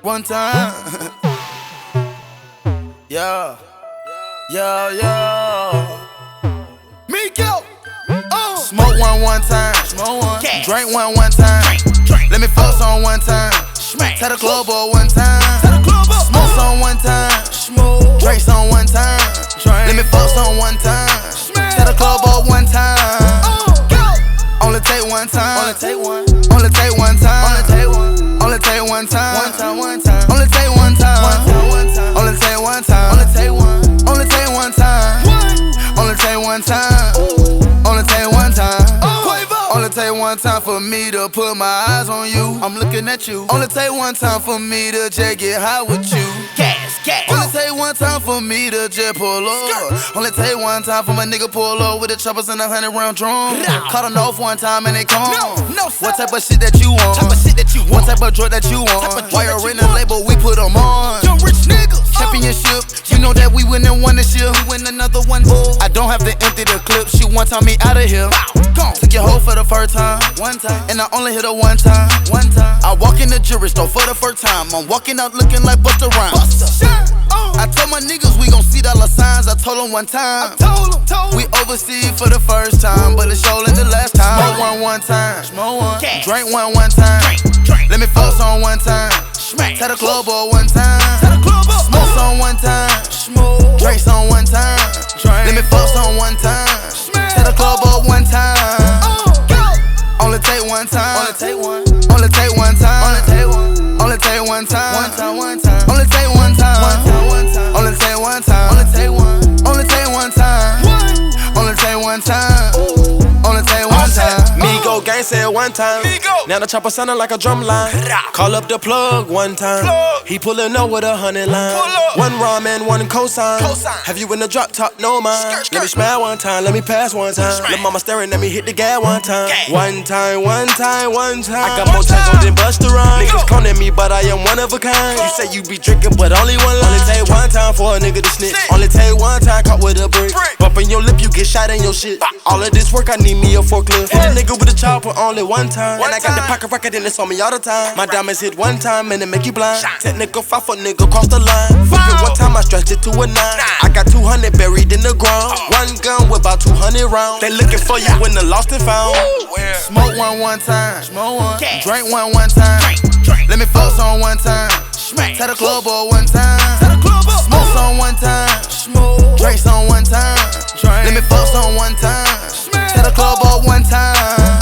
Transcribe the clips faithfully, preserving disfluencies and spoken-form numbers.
One time. Yeah. Yeah, yeah. Miko. Oh. Smoke one one time. Smoke one. Drink one one time. Drink, drink. Let me fuck on one time. Smack. Tell the club boy one time. Tell the club boy. Smoke on one time. Smoke. Drink on one time. Drink. Let me fuck on one time. Smack. Tell the club boy one time. Oh. Go. Only take one time. Only take one. Only take one time. Only take one. Only take one time. One time. One time. Only take one time. One time. One time. Only take one time. Only take one. Only take one time. Only take one time. Only take one time. Only take one time for me to put my eyes on you. I'm looking at you. Only take one time for me to just get high with you. Gas, gas. Only take one time for me to just pull up. Only take one time for my nigga pull up with the choppers and a hundred round drum. Caught a off one time and they come. No, no, what type of shit that you want? Type of shit that you want. What type of drug that you want? Why you're in the label, we put them on. Young rich niggas. Championship. You know that we win and won this year. We win another one. Ooh. I don't have to empty the clip. She one time me out of here. Gone. Took your hoe for the first time. One time. And I only hit her one time. One time. I walk in the jewelry store for the first time. I'm walking out looking like Busta Rhymes. Busta. Oh. I told my niggas we gon' see dollar signs. I told them one time. I told them, told them. We overseas for the first time, but it's showing the last time. Smoke one one time. Smoke one. Drink one one time. Drink, drink. Let me fuck on one time. Smack. Tell the club boy one time. Tell the club boy. Smoke on one time. Smoke. Drink on one time. Drink. Let me fuck on one time. Smack. Tell the club boy one time. Oh. Go. Only take one time. Only take one. Only take one time. Only take one. Only take one time. One time. One time. Only take one time. One time. One time. Only take one time. Only take one. Only take one time. Only take one time. Only take one time. Migo gang said one time. Now the chopper sounding like a drum line. Call up the plug one time. He pullin' up with a hundred line. One ramen, one cosign. Have you in the drop top? No mind. Let me smile one time. Let me pass one time. Lil' mama staring at me, hit the gas one time. One time, one time, one time. I got more times on than Busta Rhymes. Niggas cloning me, but I am one of a kind. You say you be drinking, but only one line. Only take one time for a nigga to snitch. Only take one time caught with a brick. Bumpin' your lip, you get shot in your shit. All of this work, I need me a forklift. Hit a nigga with a chopper only one time. And I got the pocket rocket and it's on me all the time. My diamonds hit one time and it make you blind. Technical five foot nigga cross the line. Fuck it one time, I stretched it to a nine. I got two hundred buried in the ground. One gun with about two hundred rounds. They looking for you when the lost and found. Smoke one one time. Smoke one. Drink one one time. Let me fuck on one time. Tell the club boy one time. Smoke on one time. Drink on one time. Let me fuck on one time. Tell the club boy one time.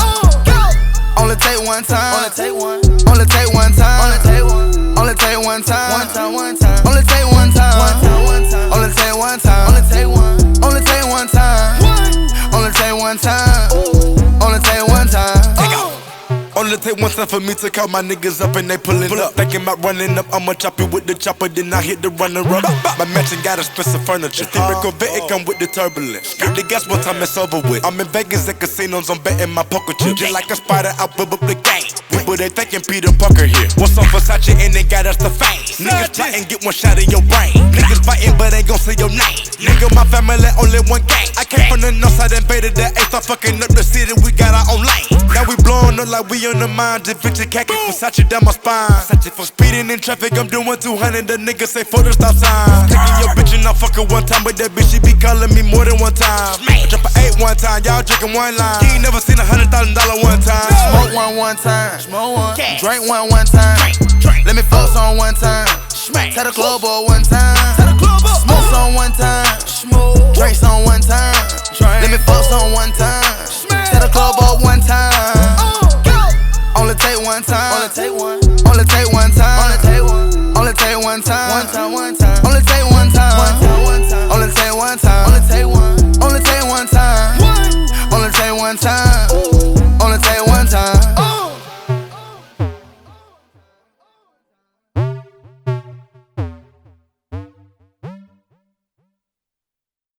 Only take one time. Only take one. Only take one time. Only take one. Only take one time. One time. One time. Only take one time. One time. One time. Only take one time. Only take one. Only take one time. Only take one time. Only take one time. Only take one time for me to call my niggas up and they pullin' Pull up. Thinking about running up, I'ma chop it with the chopper, then I hit the runner up. My mansion got expensive furniture. The Corvette, it come with the turbulence. Get the gas one time, it's over with. I'm in Vegas at casinos, I'm betting my poker chips. Just like a spider out of the game. People they thinking Peter Parker here. What's on Versace and they got us the fame. Niggas plotting, get one shot in your brain. Niggas fighting, but ain't gon' say your name. Nigga, my family only one gang. I came from the north side, invaded the eighth. Start fucking up the city, we got our own lane. Now we blowing up like we on the mind. Just picture khaki Versace down my spine. Versace for speeding in traffic, I'm doing two hundred. The nigga say for the stop sign. Taking your bitch and I fuck her one time, but that bitch she be calling me more than one time. I drop an eight one time, y'all drinking one line. You ain't never seen a hundred thousand dollar one time. Smoke one one time. Smoke one. Drink one one time. Let me fuck on one time. Tell the club boy one time. Smoke on one time. Drink on one time. Let me fuck on one time. Tell the club boy one time. Only take one time. Only take one. Only take one time. Only take one. Only take one time. One time. One time. Only take one time. One time. One time. Only take one time. Only take one. Only take one time. Only take one time. Only take one.